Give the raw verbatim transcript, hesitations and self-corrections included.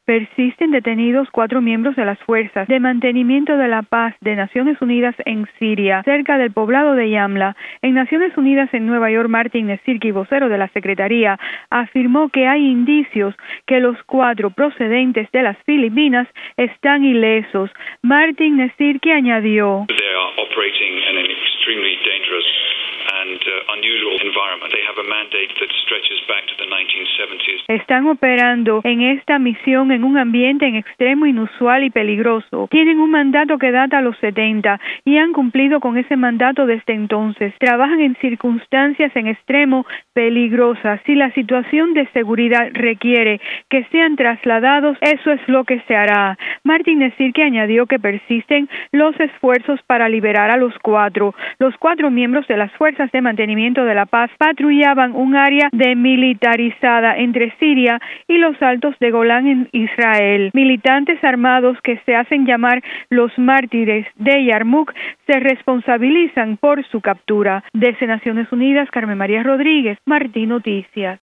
Persisten detenidos cuatro miembros de las Fuerzas de Mantenimiento de la Paz de Naciones Unidas en Siria, cerca del poblado de Yamla. En Naciones Unidas en Nueva York, Martin Nezirki, vocero de la Secretaría, afirmó que hay indicios que los cuatro procedentes de las Filipinas están ilesos. Martin Nezirki añadió: Están operando en esta misión en un ambiente en extremo inusual y peligroso. Tienen un mandato que data a los setenta y han cumplido con ese mandato desde entonces. Trabajan en circunstancias en extremo peligrosas. Si la situación de seguridad requiere que sean trasladados, eso es lo que se hará. Martin Nezirki añadió que persisten los esfuerzos para liberar a los cuatro. Los cuatro miembros de las Fuerzas de Mantenimiento de la Paz patrullaban un área demilitarizada entre Siria y los Altos de Golán en Israel. Militantes armados que se hacen llamar los mártires de Yarmuk se responsabilizan por su captura. Desde Naciones Unidas, Carmen María Rodríguez, Martín Noticias.